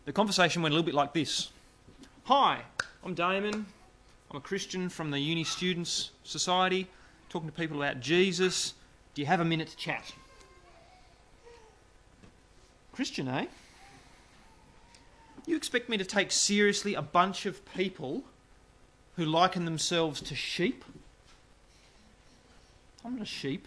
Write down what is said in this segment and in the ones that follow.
The conversation went a little bit like this. Hi, I'm Damon. I'm a Christian from the Uni Students Society, talking to people about Jesus. Do you have a minute to chat? Christian, eh? You expect me to take seriously a bunch of people who liken themselves to sheep? I'm not a sheep.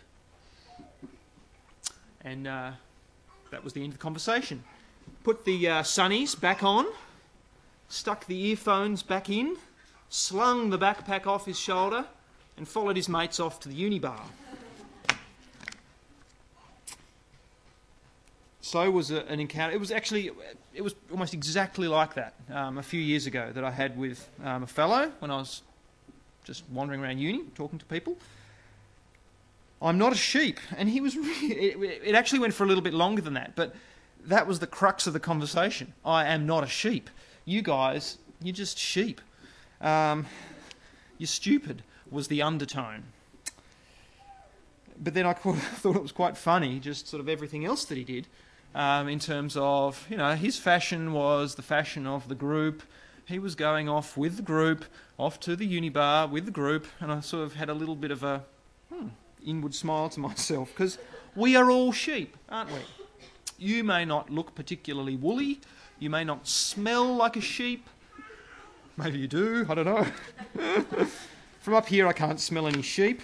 And that was the end of the conversation. Put the sunnies back on, stuck the earphones back in, slung the backpack off his shoulder, and followed his mates off to the uni bar. So was an encounter. It was almost exactly like that a few years ago that I had with a fellow when I was just wandering around uni, talking to people. I'm not a sheep, and he was. It actually went for a little bit longer than that, but that was the crux of the conversation. I am not a sheep. You guys, you're just sheep. You're stupid was the undertone. But then I thought it was quite funny, just sort of everything else that he did, in terms of, his fashion was the fashion of the group. He was going off with the group, off to the uni bar with the group, and I sort of had a little bit of a inward smile to myself, because we are all sheep, aren't we? You may not look particularly woolly, you may not smell like a sheep, maybe you do, I don't know. From up here I can't smell any sheep.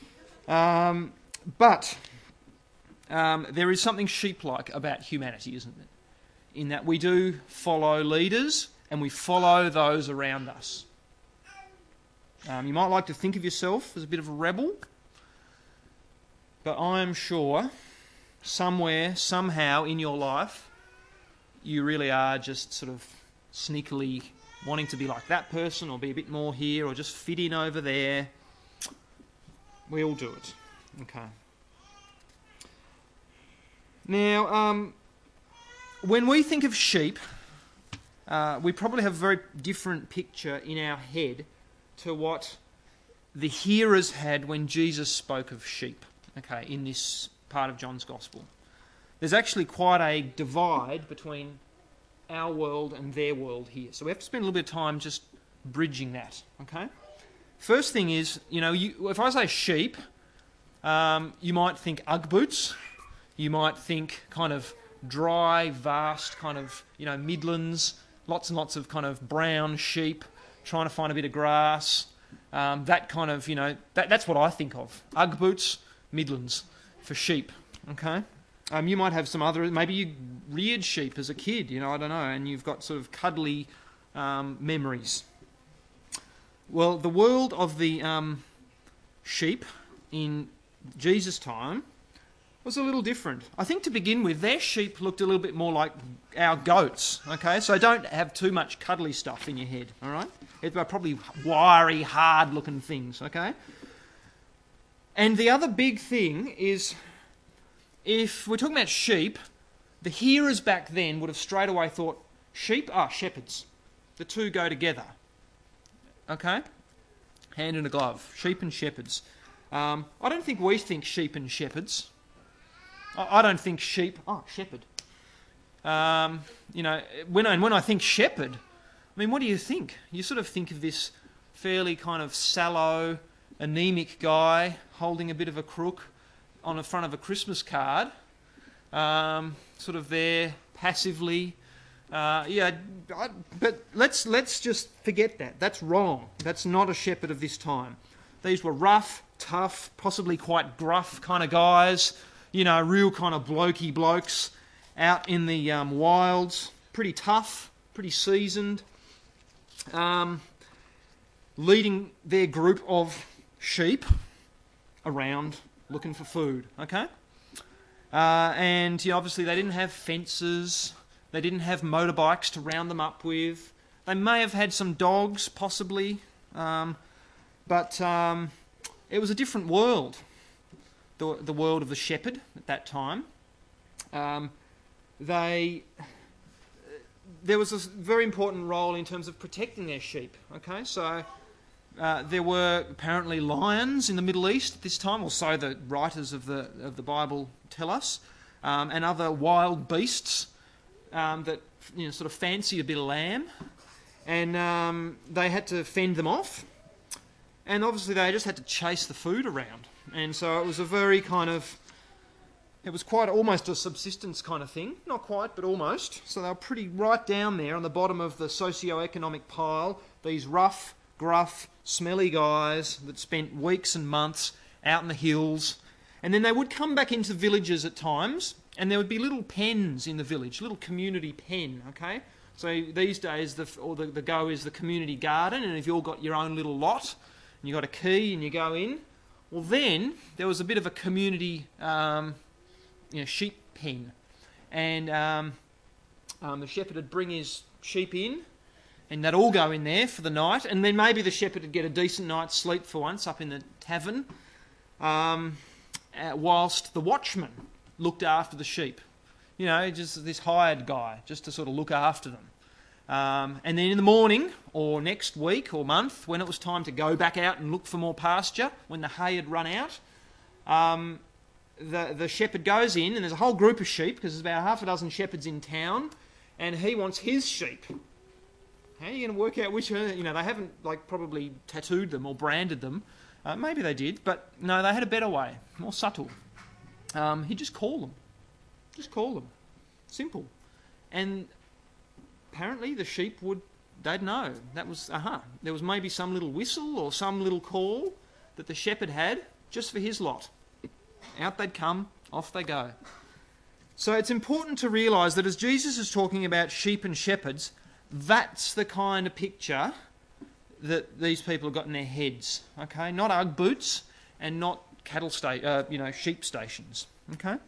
But there is something sheep-like about humanity, isn't it? In that we do follow leaders and we follow those around us. You might like to think of yourself as a bit of a rebel, but I am sure somewhere, somehow in your life, you really are just sort of sneakily wanting to be like that person or be a bit more here or just fit in over there. We all do it. Okay. Now, when we think of sheep, we probably have a very different picture in our head to what the hearers had when Jesus spoke of sheep, okay, in this part of John's Gospel. There's actually quite a divide between our world and their world here. So we have to spend a little bit of time just bridging that, okay? First thing is, if I say sheep, you might think Ugg boots. You might think kind of dry, vast kind of, Midlands, lots and lots of kind of brown sheep, trying to find a bit of grass. That kind of, that's what I think of. Ugg boots, Midlands, for sheep, okay? You might have some other, maybe you reared sheep as a kid, I don't know, and you've got sort of cuddly memories. Well, the world of the sheep in Jesus' time was a little different. I think to begin with, their sheep looked a little bit more like our goats, okay? So don't have too much cuddly stuff in your head, all right? They're probably wiry, hard-looking things, okay? And the other big thing is, if we're talking about sheep, the hearers back then would have straight away thought, sheep are shepherds. The two go together. Okay? Hand in a glove. Sheep and shepherds. I don't think we think sheep and shepherds. I don't think sheep... Oh, shepherd. When I think shepherd, what do you think? You sort of think of this fairly kind of sallow, anemic guy holding a bit of a crook on the front of a Christmas card, sort of there passively. But let's just forget that. That's wrong. That's not a shepherd of this time. These were rough, tough, possibly quite gruff kind of guys, real kind of blokey blokes out in the wilds, pretty tough, pretty seasoned, leading their group of sheep around looking for food, okay? And obviously they didn't have fences, they didn't have motorbikes to round them up with. They may have had some dogs, possibly, but it was a different world, the world of the shepherd at that time. There was a very important role in terms of protecting their sheep, okay? So there were apparently lions in the Middle East at this time, or so the writers of the Bible tell us, and other wild beasts that sort of fancied a bit of lamb, and they had to fend them off. And obviously they just had to chase the food around. And so it was a very it was quite almost a subsistence kind of thing. Not quite, but almost. So they were pretty right down there on the bottom of the socio-economic pile. These rough, gruff, smelly guys that spent weeks and months out in the hills. And then they would come back into villages at times, and there would be little pens in the village, little community pen, okay? So these days the go is the community garden, and if you've all got your own little lot, and you've got a key and you go in, well then there was a bit of a community sheep pen. And the shepherd would bring his sheep in, and they'd all go in there for the night, and then maybe the shepherd would get a decent night's sleep for once up in the tavern, whilst the watchman looked after the sheep. Just this hired guy, just to sort of look after them. And then in the morning, or next week or month, when it was time to go back out and look for more pasture, when the hay had run out, the shepherd goes in, and there's a whole group of sheep, because there's about half a dozen shepherds in town, and he wants his sheep. How are you going to work out which? They haven't probably tattooed them or branded them. Maybe they did, but no, they had a better way, more subtle. He'd just call them. Just call them. Simple. And apparently the sheep they'd know. That was, there was maybe some little whistle or some little call that the shepherd had just for his lot. Out they'd come, off they go. So it's important to realise that as Jesus is talking about sheep and shepherds, that's the kind of picture that these people have got in their heads. Okay, not Ugg boots and not sheep stations. Okay.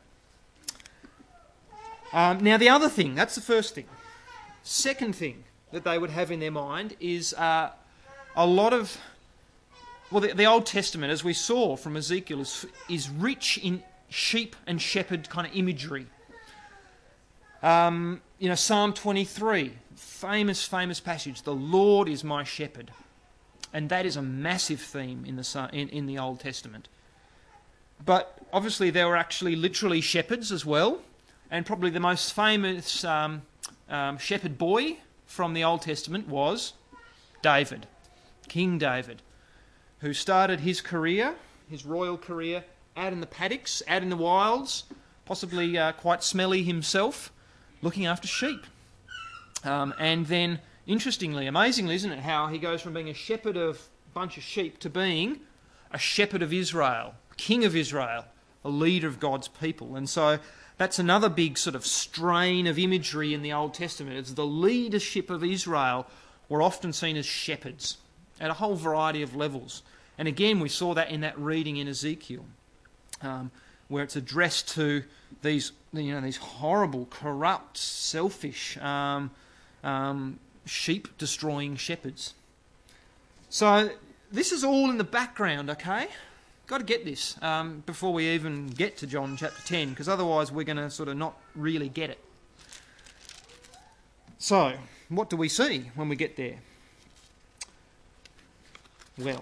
Now the other thing, that's the first thing. Second thing that they would have in their mind is a lot of... Well, the Old Testament, as we saw from Ezekiel, is rich in sheep and shepherd kind of imagery. Psalm 23, famous passage, "The Lord is my shepherd." And that is a massive theme in the Old Testament. But obviously there were actually literally shepherds as well. And probably the most famous shepherd boy from the Old Testament was David, King David, who started his career, his royal career, out in the paddocks, out in the wilds, possibly quite smelly himself, looking after sheep. And then, interestingly, amazingly, isn't it, how he goes from being a shepherd of a bunch of sheep to being a shepherd of Israel, king of Israel, a leader of God's people. And so that's another big sort of strain of imagery in the Old Testament. It's the leadership of Israel were often seen as shepherds at a whole variety of levels. And again, we saw that in that reading in Ezekiel, where it's addressed to these horrible, corrupt, selfish, sheep-destroying shepherds. So this is all in the background, okay? Got to get this before we even get to John chapter 10, because otherwise we're going to sort of not really get it. So, what do we see when we get there? Well,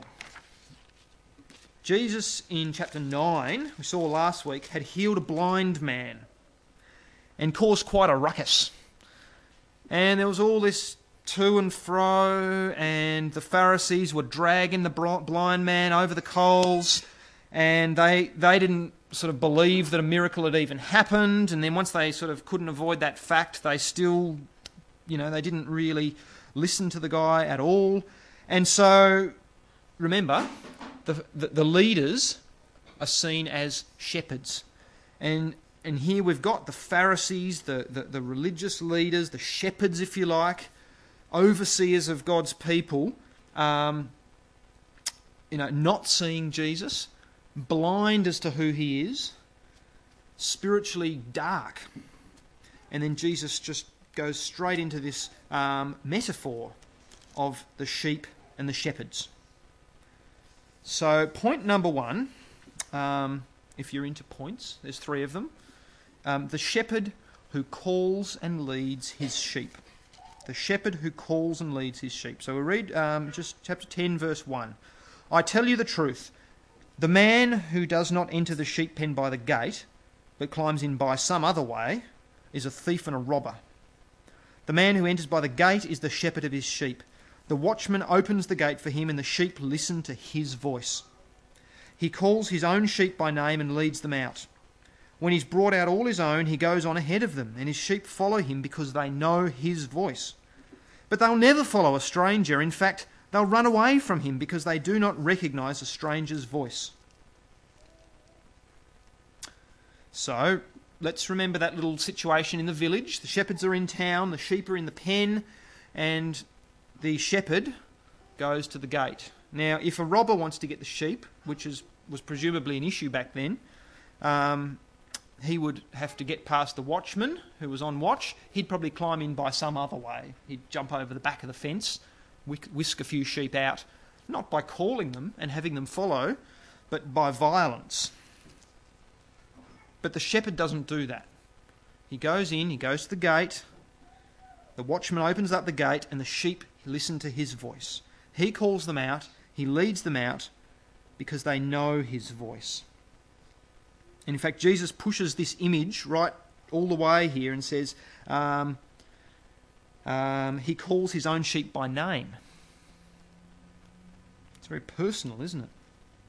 Jesus in chapter 9, we saw last week, had healed a blind man and caused quite a ruckus. And there was all this to and fro, and the Pharisees were dragging the blind man over the coals, and they didn't sort of believe that a miracle had even happened. And then once they sort of couldn't avoid that fact, they still, they didn't really listen to the guy at all. And so, remember, the leaders are seen as shepherds. And here we've got the Pharisees, the religious leaders, the shepherds, if you like, overseers of God's people, not seeing Jesus, blind as to who he is, spiritually dark. And then Jesus just goes straight into this metaphor of the sheep and the shepherds. So point number one, if you're into points, there's 3 of them. The shepherd who calls and leads his sheep. The shepherd who calls and leads his sheep. So we read just chapter 10, verse 1. "I tell you the truth, the man who does not enter the sheep pen by the gate, but climbs in by some other way, is a thief and a robber. The man who enters by the gate is the shepherd of his sheep. The watchman opens the gate for him, and the sheep listen to his voice. He calls his own sheep by name and leads them out. When he's brought out all his own, he goes on ahead of them, and his sheep follow him because they know his voice. But they'll never follow a stranger. In fact, they'll run away from him because they do not recognise a stranger's voice. So, let's remember that little situation in the village. The shepherds are in town, the sheep are in the pen, and the shepherd goes to the gate. Now, if a robber wants to get the sheep, which was presumably an issue back then, he would have to get past the watchman who was on watch. He'd probably climb in by some other way. He'd jump over the back of the fence, whisk a few sheep out, not by calling them and having them follow, but by violence. But the shepherd doesn't do that. He goes in, he goes to the gate, the watchman opens up the gate, and the sheep listen to his voice. He calls them out, he leads them out, because they know his voice. And in fact, Jesus pushes this image right all the way here and says he calls his own sheep by name. It's very personal, isn't it?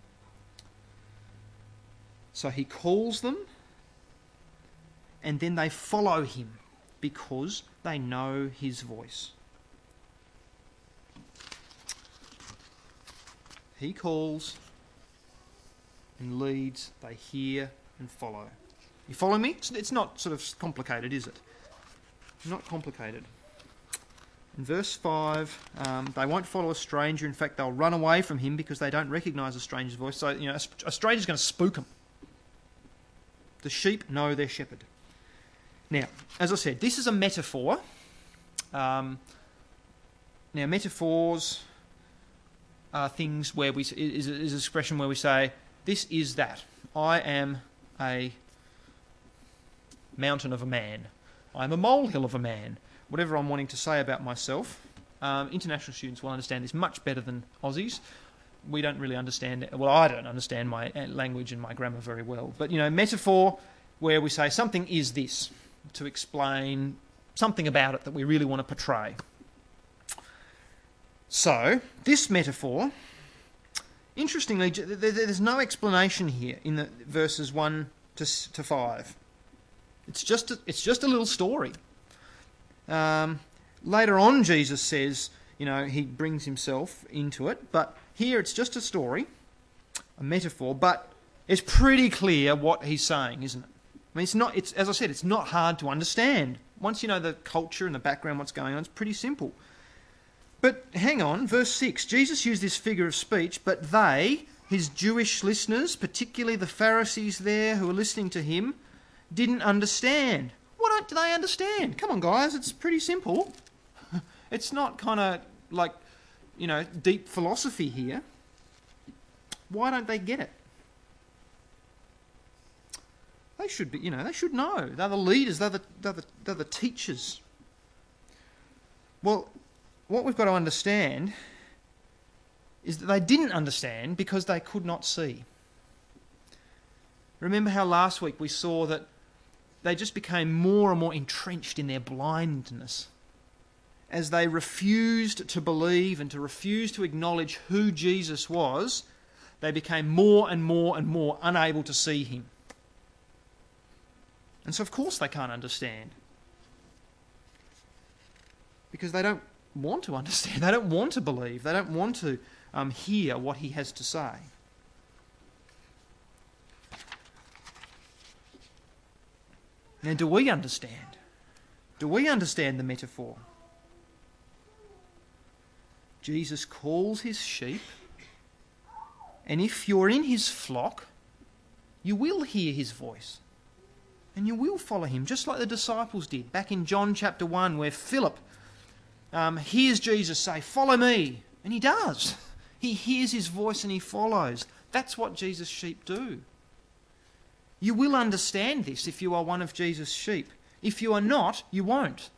So he calls them, and then they follow him because they know his voice. He calls and leads, they hear and follow. You follow me? It's not sort of complicated, is it? Not complicated. In verse 5, they won't follow a stranger. In fact, they'll run away from him because they don't recognise a stranger's voice. So, a stranger's going to spook them. The sheep know their shepherd. Now, as I said, this is a metaphor. Now, metaphors are things where is an expression where we say, this is that. I am a mountain of a man. I am a molehill of a man. Whatever I'm wanting to say about myself. International students will understand this much better than Aussies. We don't really understand it. Well, I don't understand my language and my grammar very well. But, metaphor where we say something is this, to explain something about it that we really want to portray. So, this metaphor, interestingly, there's no explanation here in the verses 1 to 5. It's just a little story. Later on, Jesus says, he brings himself into it, but here it's just a story, a metaphor, but it's pretty clear what he's saying, isn't it? I mean, as I said, it's not hard to understand. Once you know the culture and the background, what's going on, it's pretty simple. But hang on, verse 6, Jesus used this figure of speech, but they, his Jewish listeners, particularly the Pharisees there who were listening to him, didn't understand. Why don't they understand? Come on, guys, it's pretty simple. It's not kind of like, deep philosophy here. Why don't they get it? They should be, they should know. They're the leaders, they're the teachers. Well, what we've got to understand is that they didn't understand because they could not see. Remember how last week we saw that they just became more and more entrenched in their blindness as they refused to believe and to refuse to acknowledge who Jesus was. They became more and more and more unable to see him. And so of course they can't understand. Because they don't want to understand. They don't want to believe. They don't want to hear what he has to say. Now, do we understand? Do we understand the metaphor? Jesus calls his sheep, and if you're in his flock, you will hear his voice. And you will follow him, just like the disciples did back in John chapter 1, where Philip hears Jesus say, "Follow me." And he does. He hears his voice and he follows. That's what Jesus' sheep do. You will understand this if you are one of Jesus' sheep. If you are not, you won't.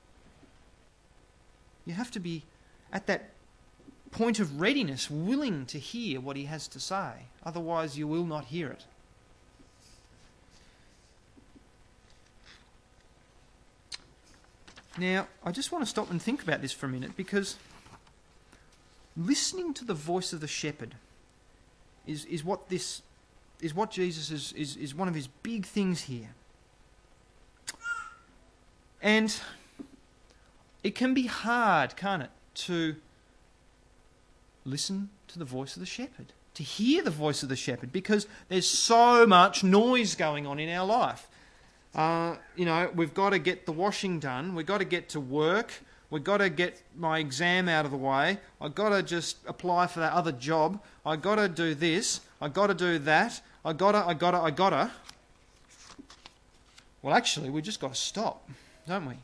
You have to be at that point of readiness, willing to hear what he has to say. Otherwise, you will not hear it. Now, I just want to stop and think about this for a minute, because listening to the voice of the shepherd is what Jesus is one of his big things here. And it can be hard, can't it, to listen to the voice of the shepherd, to hear the voice of the shepherd, because there's so much noise going on in our life. We've got to get the washing done, we've got to get to work, we've got to get my exam out of the way, I've got to just apply for that other job, I've got to do this, I've got to do that, I gotta. Well, actually, we just got to stop, don't we?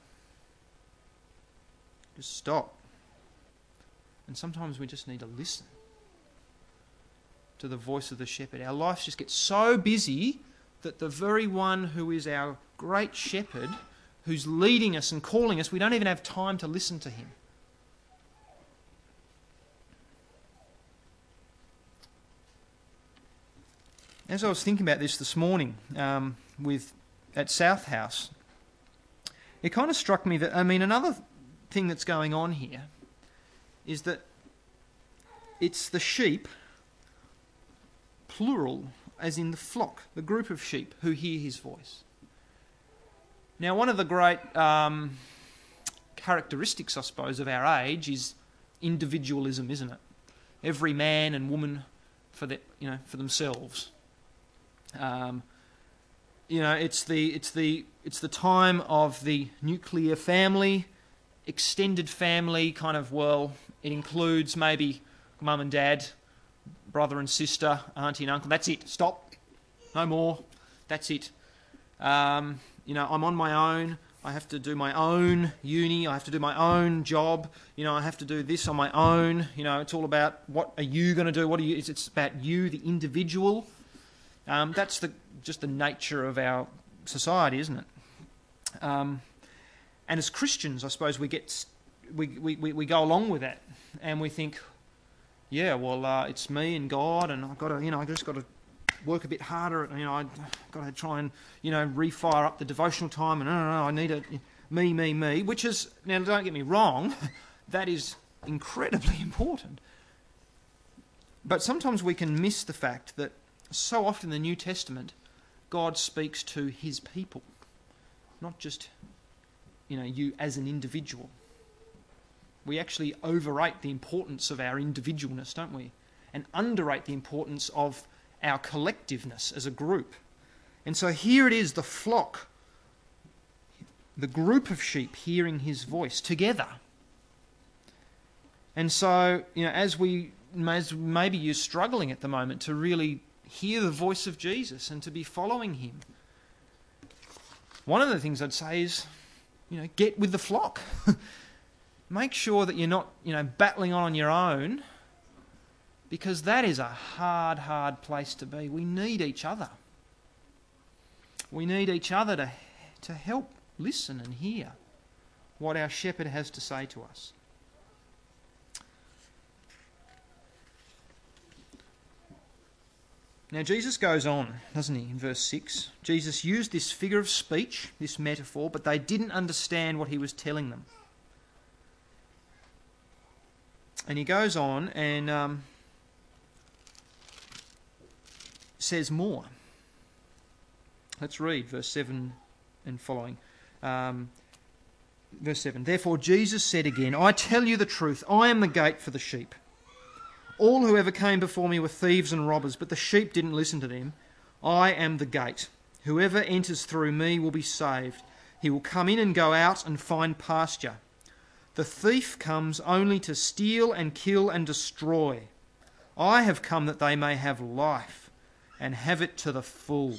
Just stop. And sometimes we just need to listen to the voice of the shepherd. Our lives just get so busy that the very one who is our great shepherd, who's leading us and calling us, we don't even have time to listen to him. As I was thinking about this morning at South House, it kind of struck me that, another thing that's going on here is that it's the sheep, plural, as in the flock, the group of sheep who hear his voice. Now, one of the great characteristics, I suppose, of our age is individualism, isn't it? Every man and woman for themselves. It's the time of the nuclear family, extended family kind of. Well, it includes maybe mum and dad, brother and sister, auntie and uncle. That's it. Stop. No more. That's it. I'm on my own. I have to do my own uni. I have to do my own job. I have to do this on my own. It's all about what are you going to do? It's about you, the individual. That's just the nature of our society, isn't it? And as Christians, I suppose we go along with that, and we think, it's me and God, and I just got to work a bit harder. I've got to try and refire up the devotional time, and I need me, which is, now don't get me wrong, that is incredibly important. But sometimes we can miss the fact that so often in the New Testament, God speaks to his people, not just you as an individual. We actually overrate the importance of our individualness, don't we? And underrate the importance of our collectiveness as a group. And so here it is, the flock, the group of sheep hearing his voice together. And so, as maybe you're struggling at the moment to really hear the voice of Jesus and to be following him, one of the things I'd say is, get with the flock. Make sure that you're not, battling on your own, because that is a hard place to be. We need each other. We need each other to help listen and hear what our shepherd has to say to us. Now, Jesus goes on, doesn't he, in verse 6? Jesus used this figure of speech, this metaphor, but they didn't understand what he was telling them. And he goes on and says more. Let's read verse 7 and following. Verse 7, therefore Jesus said again, I tell you the truth, I am the gate for the sheep. All who ever came before me were thieves and robbers, but the sheep didn't listen to them. I am the gate. Whoever enters through me will be saved. He will come in and go out and find pasture. The thief comes only to steal and kill and destroy. I have come that they may have life and have it to the full.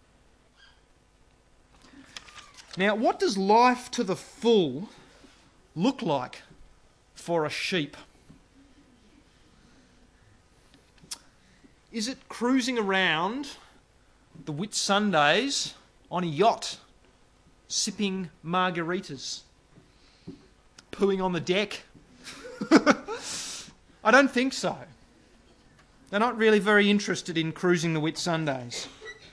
Now, what does life to the full look like for a sheep? Is it cruising around the Whitsundays on a yacht, sipping margaritas, pooing on the deck? I don't think so. They're not really very interested in cruising the Whitsundays.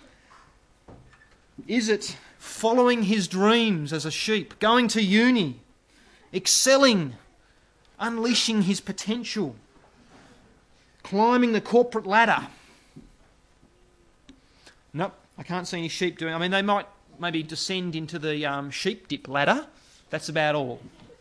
Is it following his dreams as a sheep, going to uni, excelling, unleashing his potential, climbing the corporate ladder. Nope, I can't see any sheep doing. I mean, they might maybe descend into the sheep dip ladder. That's about all.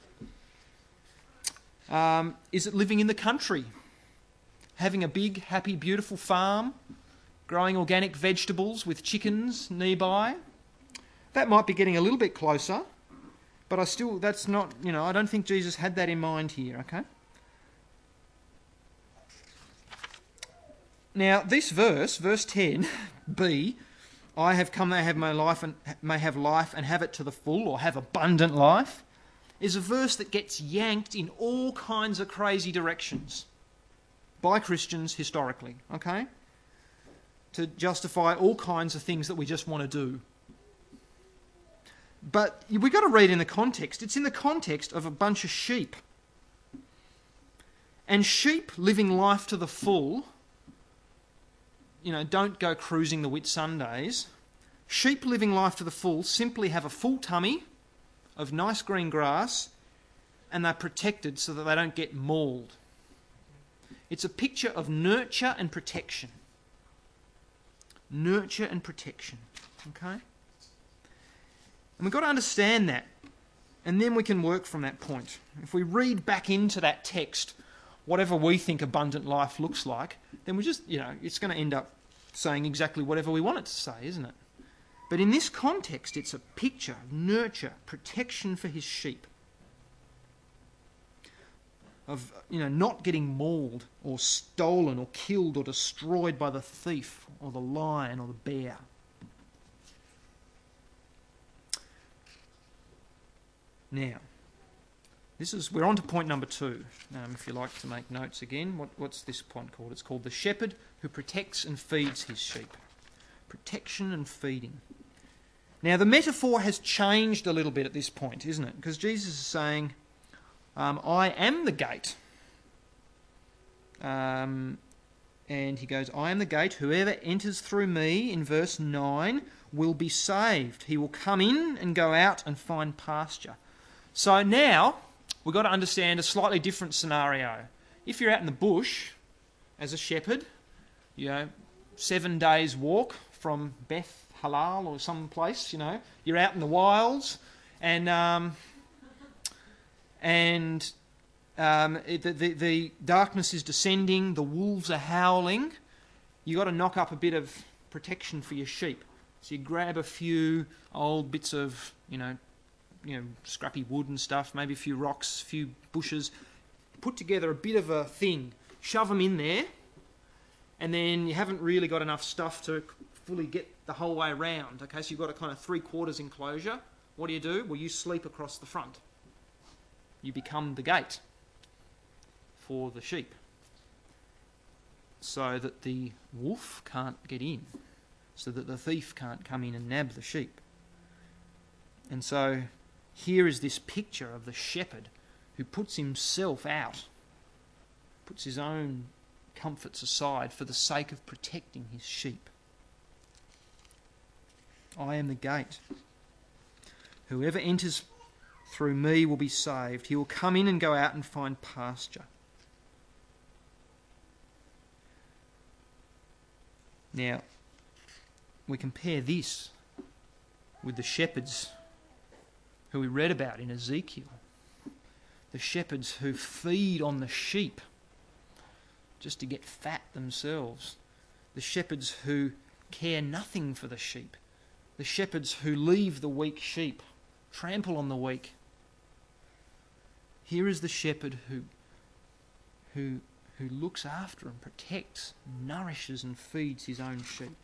Is it living in the country? Having a big, happy, beautiful farm, growing organic vegetables with chickens nearby? That might be getting a little bit closer, but that's not, I don't think Jesus had that in mind here, okay? Now, this verse 10b, I have come that I have my life and may have life and have it to the full, or have abundant life, is a verse that gets yanked in all kinds of crazy directions by Christians historically, okay? To justify all kinds of things that we just want to do. But we've got to read in the context. It's in the context of a bunch of sheep. And sheep living life to the full, don't go cruising the Whitsundays. Sheep living life to the full simply have a full tummy of nice green grass, and they're protected so that they don't get mauled. It's a picture of nurture and protection. Nurture and protection. Okay? And we've got to understand that, and then we can work from that point. If we read back into that text whatever we think abundant life looks like, then we just, it's going to end up saying exactly whatever we want it to say, isn't it? But in this context, it's a picture of nurture, protection for his sheep. Of, not getting mauled or stolen or killed or destroyed by the thief or the lion or the bear. Now, we're on to point number 2. If you like to make notes again, what's this point called? It's called the shepherd who protects and feeds his sheep. Protection and feeding. Now, the metaphor has changed a little bit at this point, isn't it? Because Jesus is saying, I am the gate. And he goes, I am the gate. Whoever enters through me, in verse 9, will be saved. He will come in and go out and find pasture. So now, we've got to understand a slightly different scenario. If you're out in the bush as a shepherd, 7 days walk from Beth Halal or some place, you're out in the wilds, and the darkness is descending, the wolves are howling. You've got to knock up a bit of protection for your sheep. So you grab a few old bits of, scrappy wood and stuff, maybe a few rocks, a few bushes, put together a bit of a thing, shove them in there, and then you haven't really got enough stuff to fully get the whole way around. Okay, so you've got a kind of 3/4 enclosure. What do? Well, you sleep across the front. You become the gate for the sheep, so that the wolf can't get in, so that the thief can't come in and nab the sheep. And so here is this picture of the shepherd who puts himself out, puts his own comforts aside for the sake of protecting his sheep. I am the gate. Whoever enters through me will be saved. He will come in and go out and find pasture. Now, we compare this with the shepherds who we read about in Ezekiel. The shepherds who feed on the sheep just to get fat themselves. The shepherds who care nothing for the sheep. The shepherds who leave the weak sheep, trample on the weak. Here is the shepherd who looks after and protects, nourishes and feeds his own sheep.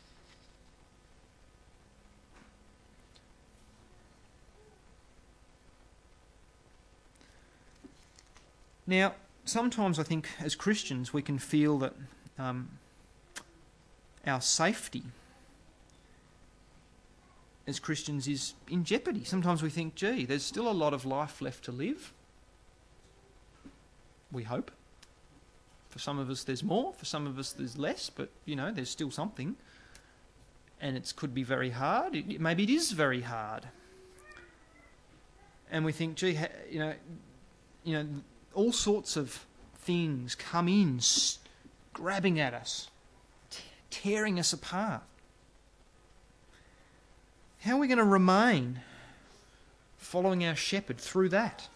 Now, sometimes I think as Christians we can feel that our safety as Christians is in jeopardy. Sometimes we think, gee, there's still a lot of life left to live. We hope. For some of us there's more, for some of us there's less, but, there's still something. And it could be very hard. Maybe it is very hard. and we think, gee, all sorts of things come in, grabbing at us, tearing us apart. How are we going to remain following our shepherd through that?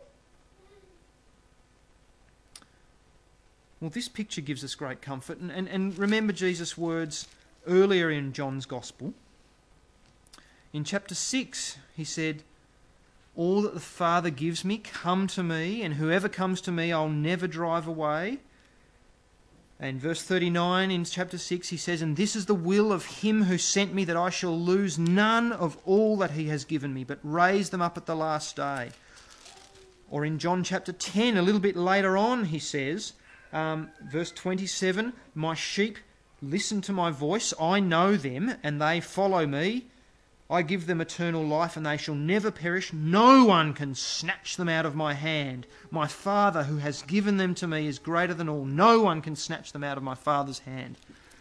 Well, this picture gives us great comfort. And remember Jesus' words earlier in John's Gospel. In chapter 6, he said, "All that the Father gives me come to me, and whoever comes to me I'll never drive away." And verse 39 in chapter 6, he says, "And this is the will of him who sent me, that I shall lose none of all that he has given me, but raise them up at the last day." Or in John chapter 10, a little bit later on, he says, verse 27, "My sheep listen to my voice, I know them, and they follow me. I give them eternal life, and they shall never perish. No one can snatch them out of my hand. My Father who has given them to me is greater than all. No one can snatch them out of my Father's hand."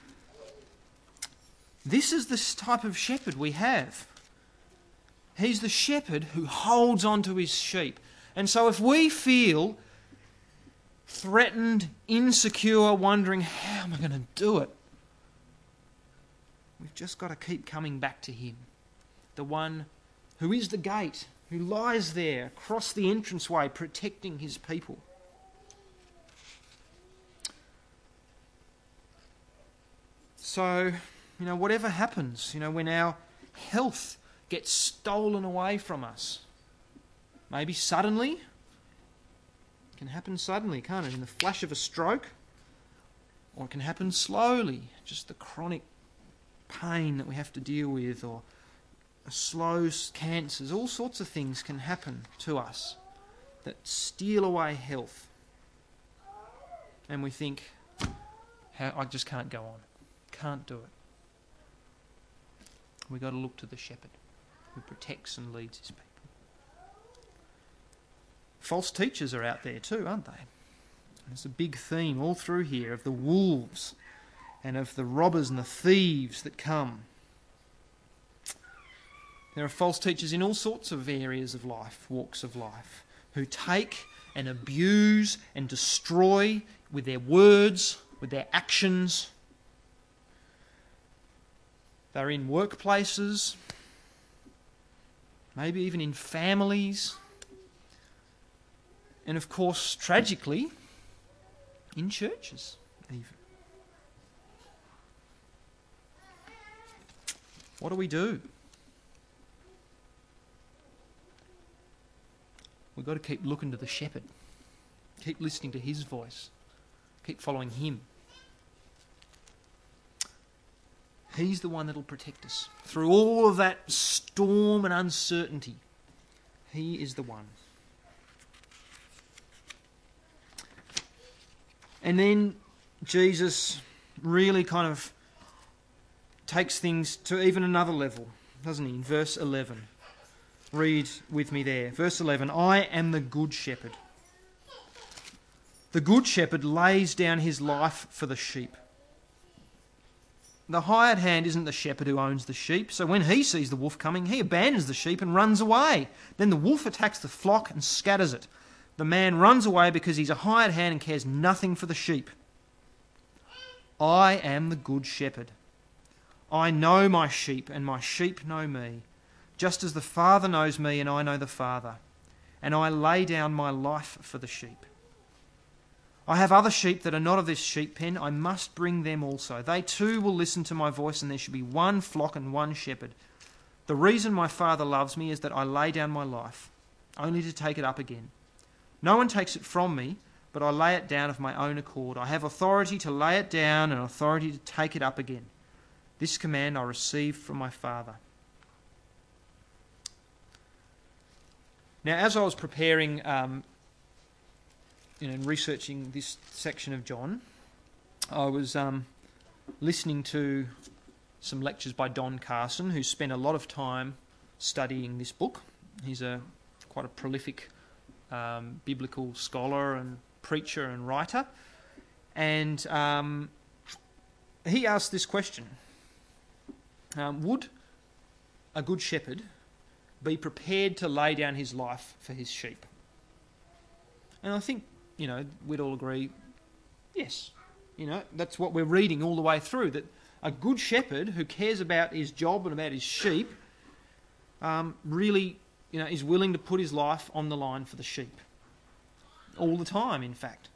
This is the type of shepherd we have. He's the shepherd who holds on to his sheep. And so if we feel threatened, insecure, wondering, how am I going to do it? We've just got to keep coming back to him. The one who is the gate, who lies there across the entranceway protecting his people. So, whatever happens, when our health gets stolen away from us, maybe suddenly, it can happen suddenly, can't it? In the flash of a stroke, or it can happen slowly, just the chronic pain that we have to deal with, or slow cancers, all sorts of things can happen to us that steal away health. And we think, I just can't go on. Can't do it. We've got to look to the shepherd who protects and leads his people. False teachers are out there too, aren't they? There's a big theme all through here of the wolves and of the robbers and the thieves that come. There are false teachers in all sorts of areas of life, walks of life, who take and abuse and destroy with their words, with their actions. They're in workplaces, maybe even in families, and of course, tragically, in churches even. What do we do? We've got to keep looking to the shepherd. Keep listening to his voice. Keep following him. He's the one that'll protect us. Through all of that storm and uncertainty, he is the one. And then Jesus really kind of takes things to even another level, doesn't he? In verse 11. Read with me there. Verse 11, "I am the good shepherd. The good shepherd lays down his life for the sheep." The hired hand isn't the shepherd who owns the sheep, so when he sees the wolf coming, he abandons the sheep and runs away. Then the wolf attacks the flock and scatters it. The man runs away because he's a hired hand and cares nothing for the sheep. I am the good shepherd. I know my sheep, and my sheep know me, just as the Father knows me and I know the Father, and I lay down my life for the sheep. I have other sheep that are not of this sheep pen. I must bring them also. They too will listen to my voice, and there shall be one flock and one shepherd. The reason my Father loves me is that I lay down my life, only to take it up again. No one takes it from me, but I lay it down of my own accord. I have authority to lay it down and authority to take it up again. This command I received from my Father. Now, as I was preparing and researching this section of John, I was listening to some lectures by Don Carson, who spent a lot of time studying this book. He's quite a prolific biblical scholar and preacher and writer. And he asked this question. Would a good shepherd be prepared to lay down his life for his sheep. And I think, we'd all agree, yes, that's what we're reading all the way through, that a good shepherd who cares about his job and about his sheep really, is willing to put his life on the line for the sheep. All the time, in fact.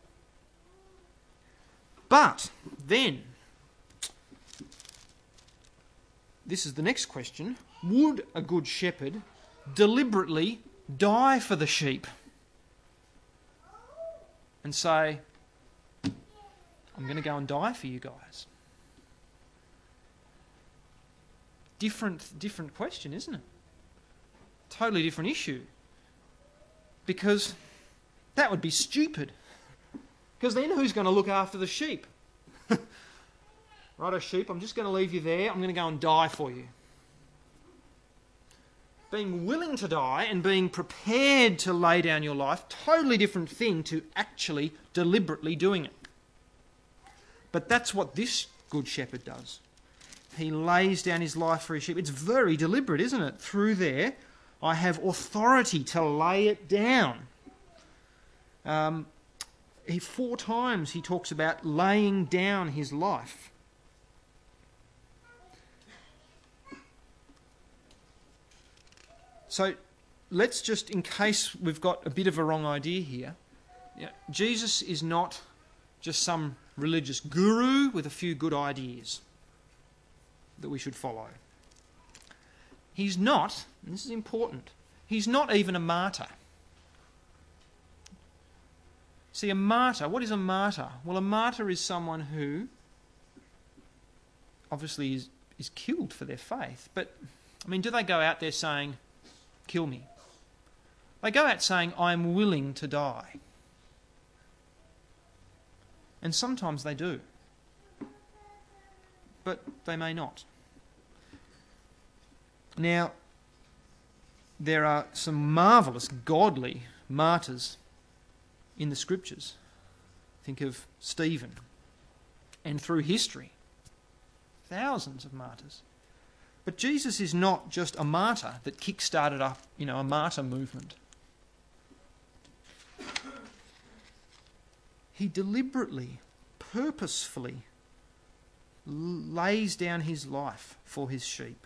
But then, this is the next question. Would a good shepherd deliberately die for the sheep and say, I'm going to go and die for you guys? Different question, isn't it? Totally different issue. Because that would be stupid. Because then who's going to look after the sheep? Righto, sheep, I'm just going to leave you there. I'm going to go and die for you. Being willing to die and being prepared to lay down your life, totally different thing to actually deliberately doing it. But that's what this good shepherd does. He lays down his life for his sheep. It's very deliberate, isn't it? Through there, I have authority to lay it down. 4 times he talks about laying down his life. So let's just, in case we've got a bit of a wrong idea here, Jesus is not just some religious guru with a few good ideas that we should follow. He's not, and this is important, he's not even a martyr. See, a martyr, what is a martyr? Well, a martyr is someone who obviously is killed for their faith. But, do they go out there saying, kill me? They go out saying, I'm willing to die. And sometimes they do. But they may not. Now, there are some marvellous godly martyrs in the Scriptures. Think of Stephen. And through history, thousands of martyrs. But Jesus is not just a martyr that kick-started up, a martyr movement. He deliberately, purposefully lays down his life for his sheep.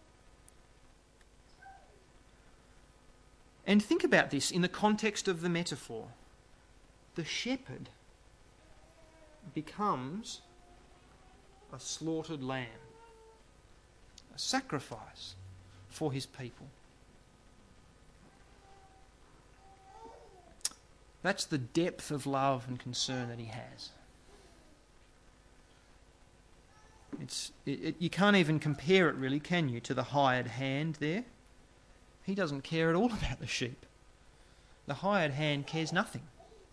And think about this in the context of the metaphor. The shepherd becomes a slaughtered lamb, a sacrifice for his people. That's the depth of love and concern that he has. You can't even compare it really, can you, to the hired hand there? He doesn't care at all about the sheep. The hired hand cares nothing.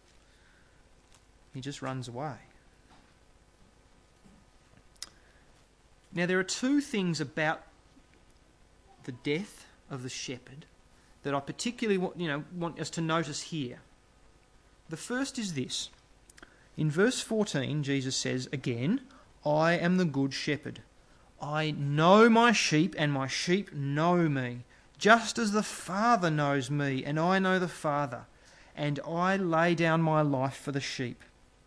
He just runs away. Now, there are 2 things about the death of the shepherd that I particularly want us to notice here. The first is this. In verse 14, Jesus says again, I am the good shepherd. I know my sheep, and my sheep know me, just as the Father knows me, and I know the Father, and I lay down my life for the sheep.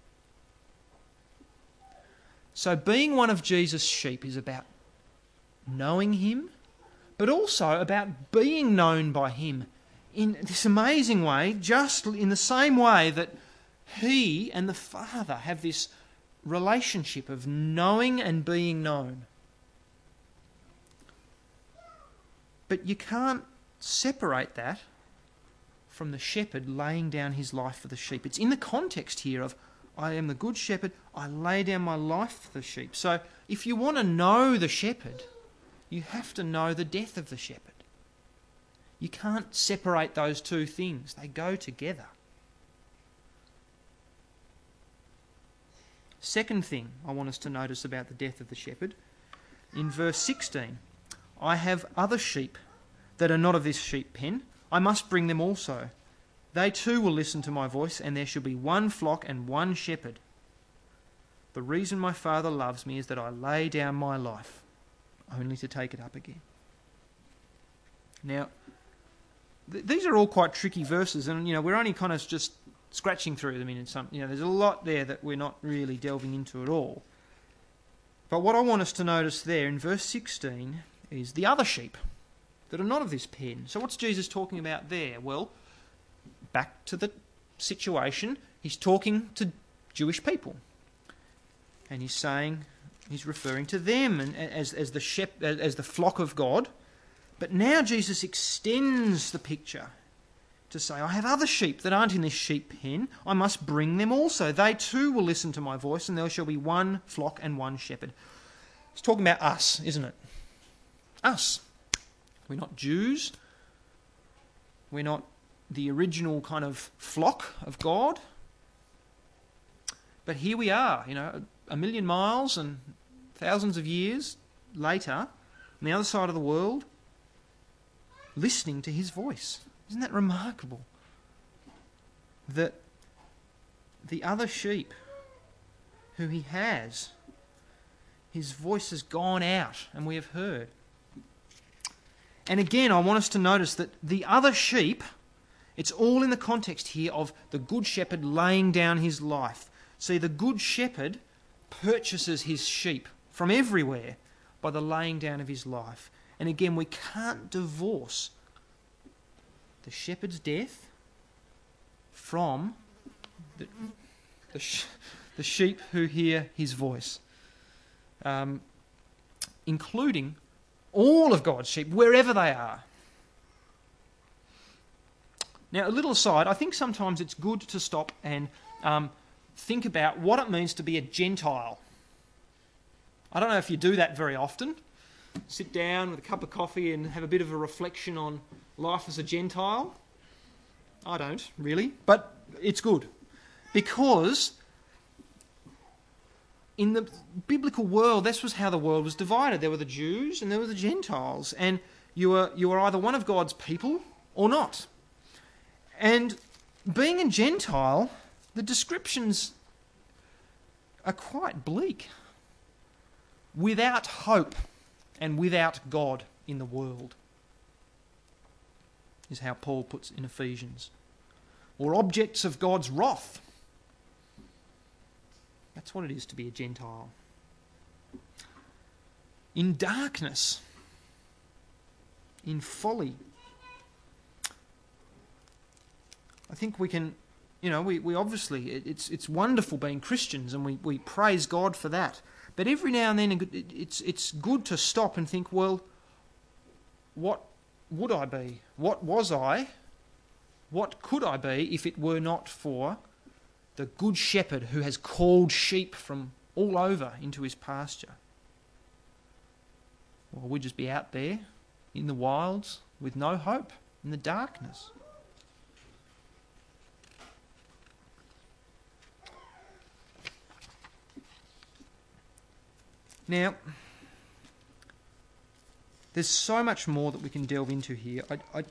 So being one of Jesus' sheep is about knowing him, but also about being known by him in this amazing way, just in the same way that he and the Father have this relationship of knowing and being known. But you can't separate that from the shepherd laying down his life for the sheep. It's in the context here of, I am the good shepherd, I lay down my life for the sheep. So if you want to know the shepherd, you have to know the death of the shepherd. You can't separate those 2 things. They go together. Second thing I want us to notice about the death of the shepherd, in verse 16, I have other sheep that are not of this sheep pen. I must bring them also. They too will listen to my voice, and there shall be one flock and one shepherd. The reason my Father loves me is that I lay down my life, only to take it up again. Now, these are all quite tricky verses, and we're only kind of just scratching through them in some. There's a lot there that we're not really delving into at all. But what I want us to notice there in verse 16 is the other sheep that are not of this pen. So what's Jesus talking about there? Well, back to the situation. He's talking to Jewish people, and he's referring to them and as the flock of God. But now Jesus extends the picture to say, I have other sheep that aren't in this sheep pen. I must bring them also. They too will listen to my voice, and there shall be one flock and one shepherd. It's talking about us, isn't it? Us. We're not Jews. We're not the original kind of flock of God. But here we are, 1,000,000 miles and thousands of years later, on the other side of the world, listening to his voice. Isn't that remarkable? That the other sheep who he has, his voice has gone out and we have heard. And again, I want us to notice that the other sheep, it's all in the context here of the good shepherd laying down his life. See, the good shepherd purchases his sheep from everywhere by the laying down of his life. And again, we can't divorce the shepherd's death from the sheep who hear his voice, including all of God's sheep, wherever they are. Now, a little aside, I think sometimes it's good to stop and think about what it means to be a Gentile. I don't know if you do that very often. Sit down with a cup of coffee and have a bit of a reflection on life as a Gentile. I don't, really. But it's good. Because in the biblical world, this was how the world was divided. There were the Jews and there were the Gentiles. And you were either one of God's people or not. And being a Gentile, the descriptions are quite bleak. Without hope and without God in the world, is how Paul puts in Ephesians. Or objects of God's wrath. That's what it is to be a Gentile. In darkness, in folly. I think we can, we obviously, it's wonderful being Christians and we praise God for that. But every now and then it's good to stop and think, well, what would I be? What was I? What could I be if it were not for the good shepherd who has called sheep from all over into his pasture? Well, we'd just be out there in the wilds with no hope, in the darkness. Now, there's so much more that we can delve into here.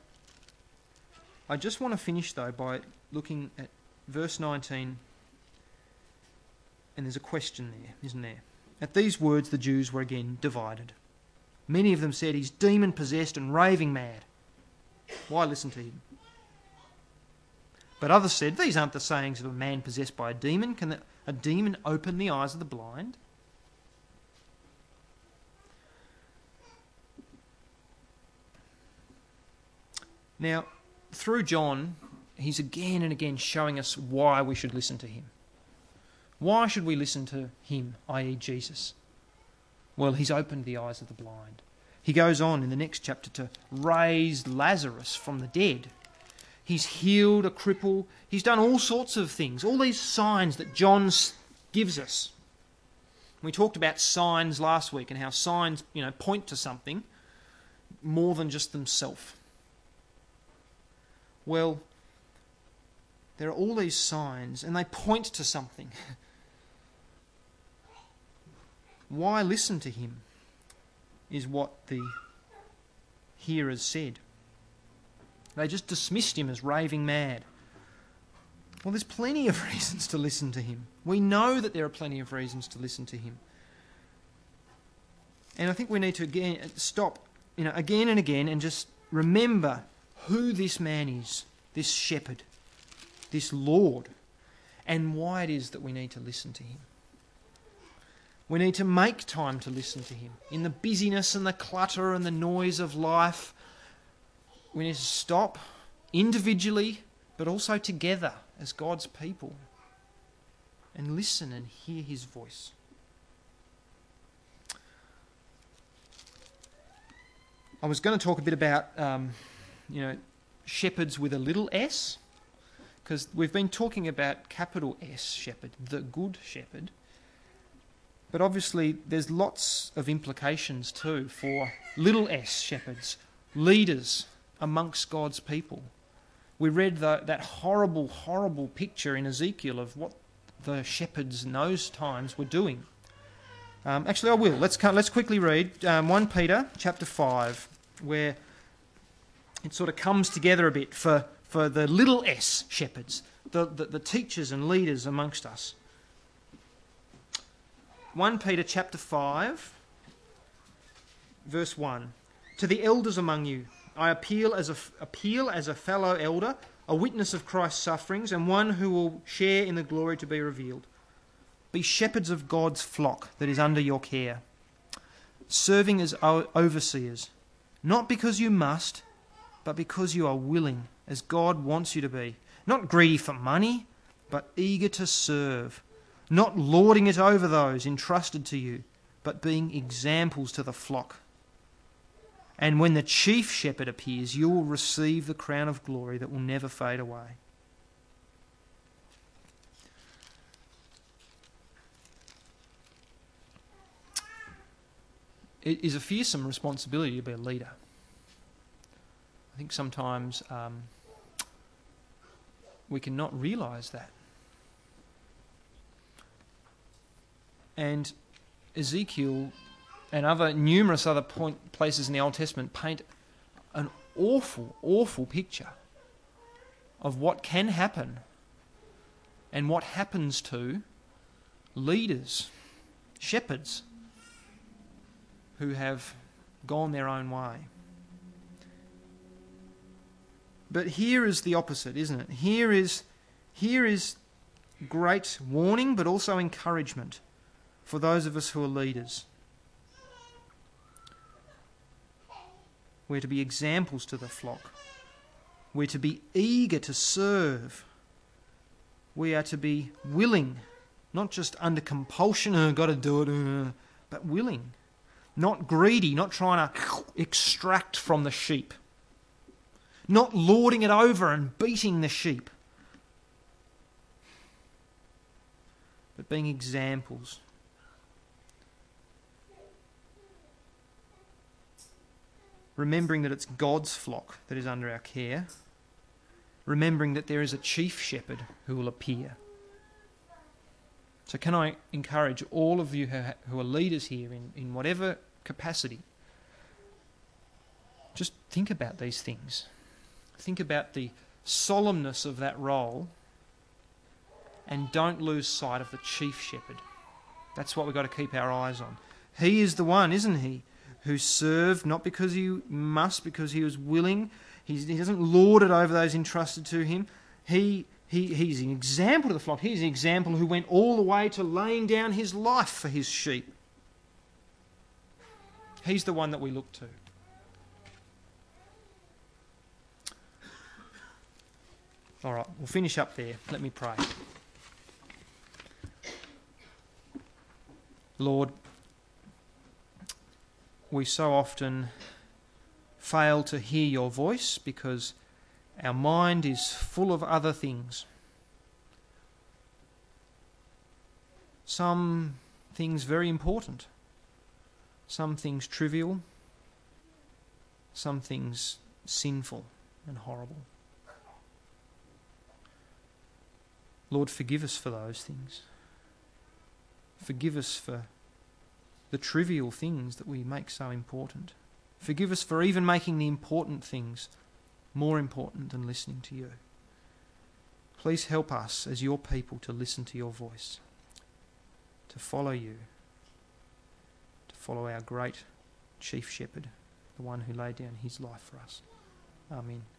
I just want to finish, though, by looking at verse 19. And there's a question there, isn't there? At these words, the Jews were again divided. Many of them said, he's demon-possessed and raving mad. Why listen to him? But others said, these aren't the sayings of a man possessed by a demon. Can a demon open the eyes of the blind? Now, through John, he's again and again showing us why we should listen to him. Why should we listen to him, i.e. Jesus? Well, he's opened the eyes of the blind. He goes on in the next chapter to raise Lazarus from the dead. He's healed a cripple. He's done all sorts of things, all these signs that John gives us. We talked about signs last week and how signs, point to something more than just themselves. Well, there are all these signs and they point to something. Why listen to him is what the hearers said. They just dismissed him as raving mad. Well, there's plenty of reasons to listen to him. We know that there are plenty of reasons to listen to him. And I think we need to again stop, again and again and just remember who this man is, this shepherd, this Lord, and why it is that we need to listen to him. We need to make time to listen to him. In the busyness and the clutter and the noise of life, we need to stop individually, but also together as God's people, and listen and hear his voice. I was going to talk a bit about, shepherds with a little s, because we've been talking about capital S shepherd, the good shepherd. But obviously there's lots of implications too for little s shepherds, leaders amongst God's people. We read that horrible, horrible picture in Ezekiel of what the shepherds in those times were doing. Actually, I will. Let's quickly read 1 Peter chapter 5, where it sort of comes together a bit for the little s shepherds, the teachers and leaders amongst us. 1 Peter chapter 5, verse 1. To the elders among you, I appeal as a fellow elder, a witness of Christ's sufferings, and one who will share in the glory to be revealed. Be shepherds of God's flock that is under your care, serving as overseers, not because you must, but because you are willing, as God wants you to be. Not greedy for money, but eager to serve, not lording it over those entrusted to you, but being examples to the flock. And when the chief shepherd appears, you will receive the crown of glory that will never fade away. It is a fearsome responsibility to be a leader. I think sometimes we cannot realise that. And Ezekiel and numerous other places in the Old Testament paint an awful, awful picture of what can happen and what happens to leaders, shepherds, who have gone their own way. But here is the opposite, isn't it? Here is great warning, but also encouragement for those of us who are leaders. We're to be examples to the flock. We're to be eager to serve. We are to be willing, not just under compulsion, got to do it, but willing. Not greedy, not trying to extract from the sheep. Not lording it over and beating the sheep. But being examples. Remembering that it's God's flock that is under our care. Remembering that there is a chief shepherd who will appear. So can I encourage all of you who are leaders here in whatever capacity, just think about these things. Think about the solemnness of that role, and don't lose sight of the chief shepherd. That's what we've got to keep our eyes on. He is the one, isn't he, who served not because he must, because he was willing. He doesn't lord it over those entrusted to him. He's an example to the flock. He's an example who went all the way to laying down his life for his sheep. He's the one that we look to. All right, we'll finish up there. Let me pray. Lord, we so often fail to hear your voice because our mind is full of other things. Some things very important, some things trivial, some things sinful and horrible. Lord, forgive us for those things. Forgive us for the trivial things that we make so important. Forgive us for even making the important things more important than listening to you. Please help us as your people to listen to your voice, to follow you, to follow our great chief shepherd, the one who laid down his life for us. Amen.